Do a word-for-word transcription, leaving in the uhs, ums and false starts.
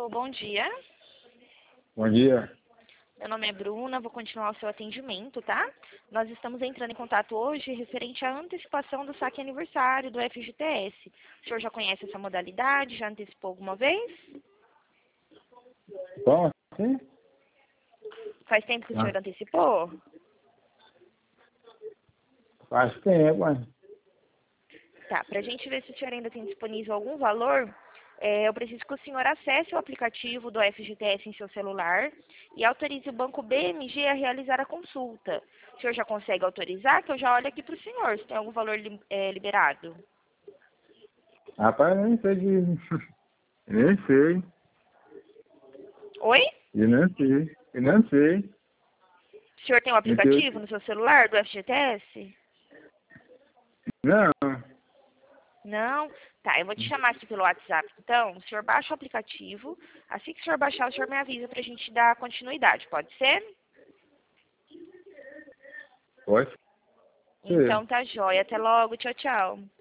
Alô, bom dia. Bom dia. Meu nome é Bruna, vou continuar o seu atendimento, tá? Nós estamos entrando em contato hoje referente à antecipação do saque aniversário do F G T S. O senhor já conhece essa modalidade? Já antecipou alguma vez? Como assim? Faz tempo que o Ah, senhor antecipou? faz tempo, mas... Tá, pra gente ver se o senhor ainda tem disponível algum valor, é, eu preciso que o senhor acesse o aplicativo do F G T S em seu celular e autorize o banco B M G a realizar a consulta. O senhor já consegue autorizar? Que eu já olho aqui para o senhor, se tem algum valor li- é, liberado. Rapaz, eu nem sei de... nem sei. Oi? Eu nem sei. Eu não sei. O senhor tem o Eu tenho... aplicativo no seu celular do F G T S? Não. Não? Tá, eu vou te chamar aqui pelo WhatsApp. Então, o senhor baixa o aplicativo. Assim que o senhor baixar, o senhor me avisa pra gente dar continuidade, pode ser? Pode ser. Então tá jóia. Até logo. Tchau, tchau.